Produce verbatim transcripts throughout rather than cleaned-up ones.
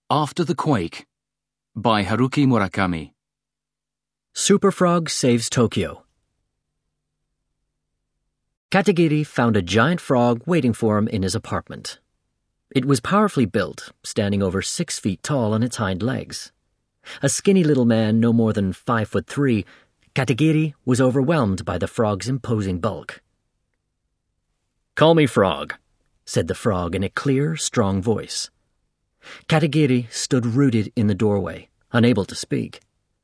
After the Quake by Haruki Murakami. Super Frog Saves Tokyo. Katagiri found a giant frog waiting for him in his apartment. It was powerfully built, standing over six feet tall on its hind legs. A skinny little man no more than five foot three, Katagiri was overwhelmed by the frog's imposing bulk. "Call me Frog," said the frog in a clear, strong voice. Katagiri stood rooted in the doorway, unable to speak.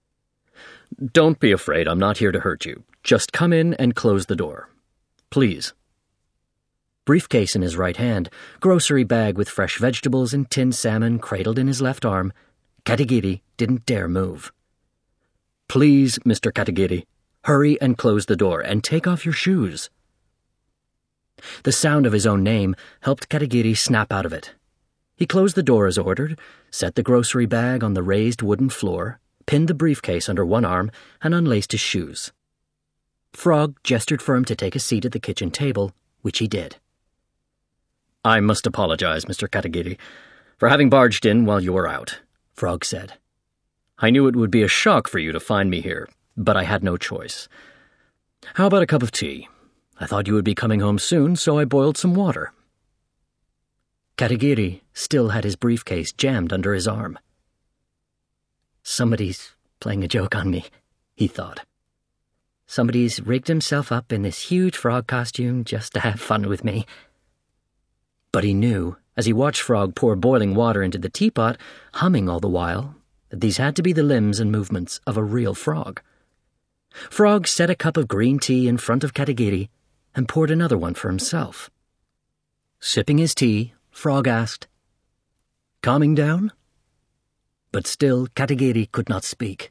"Don't be afraid, I'm not here to hurt you. Just come in and close the door. Please." Briefcase in his right hand, grocery bag with fresh vegetables and tinned salmon cradled in his left arm, Katagiri didn't dare move. "Please, Mister Katagiri, hurry and close the door, and take off your shoes." The sound of his own name helped Katagiri snap out of it. He closed the door as ordered, set the grocery bag on the raised wooden floor, pinned the briefcase under one arm, and unlaced his shoes. Frog gestured for him to take a seat at the kitchen table, which he did. "I must apologize, Mister Katagiri, for having barged in while you were out," Frog said. "I knew it would be a shock for you to find me here, but I had no choice. How about a cup of tea? I thought you would be coming home soon, so I boiled some water." Katagiri still had his briefcase jammed under his arm. "Somebody's playing a joke on me," he thought. "Somebody's rigged himself up in this huge frog costume just to have fun with me." But he knew, as he watched Frog pour boiling water into the teapot, humming all the while, that these had to be the limbs and movements of a real frog. Frog set a cup of green tea in front of Katagiri and poured another one for himself. Sipping his tea, Frog asked, "Calming down?" But still Katagiri could not speak.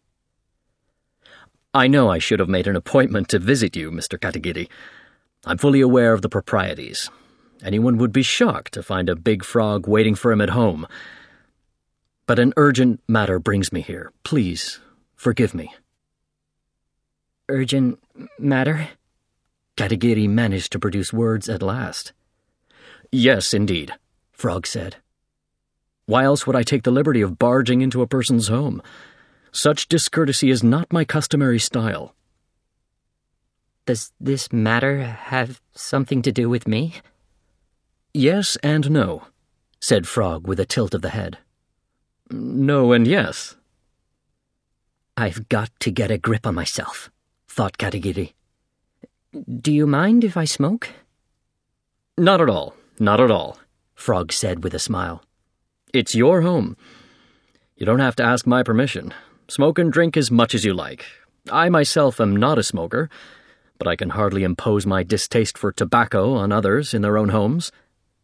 "I know I should have made an appointment to visit you, Mister Katagiri. I'm fully aware of the proprieties. Anyone would be shocked to find a big frog waiting for him at home. But an urgent matter brings me here. Please, forgive me." "Urgent matter?" Katagiri managed to produce words at last. "Yes, indeed," Frog said. "Why else would I take the liberty of barging into a person's home? Such discourtesy is not my customary style." "Does this matter have something to do with me?" "Yes and no," said Frog with a tilt of the head. "No and yes." "I've got to get a grip on myself," thought Katagiri. "Do you mind if I smoke?" "Not at all, not at all," Frog said with a smile. "It's your home. You don't have to ask my permission. Smoke and drink as much as you like. I myself am not a smoker, but I can hardly impose my distaste for tobacco on others in their own homes."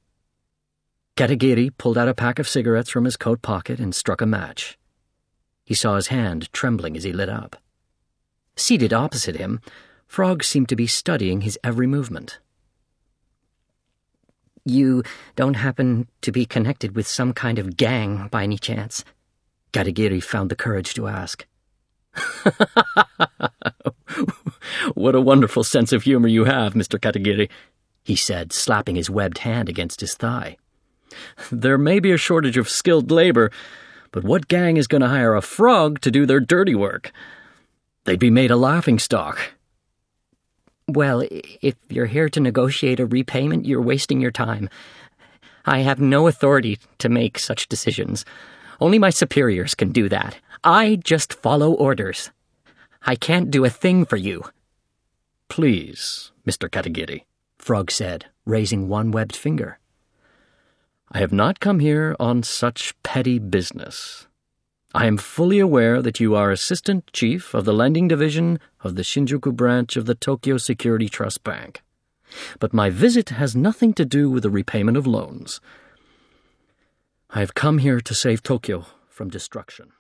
Katagiri pulled out a pack of cigarettes from his coat pocket and struck a match. He saw his hand trembling as he lit up. Seated opposite him, Frog seemed to be studying his every movement. "You don't happen to be connected with some kind of gang by any chance?" Katagiri found the courage to ask. "What a wonderful sense of humor you have, Mister Katagiri," he said, slapping his webbed hand against his thigh. "There may be a shortage of skilled labor, but what gang is going to hire a frog to do their dirty work? They'd be made a laughingstock." "Well, if you're here to negotiate a repayment, you're wasting your time. I have no authority to make such decisions. Only my superiors can do that. I just follow orders. I can't do a thing for you." "Please, Mister Katagiri," Frog said, raising one webbed finger. "I have not come here on such petty business. I am fully aware that you are Assistant Chief of the Lending Division of the Shinjuku branch of the Tokyo Security Trust Bank. But my visit has nothing to do with the repayment of loans. I have come here to save Tokyo from destruction."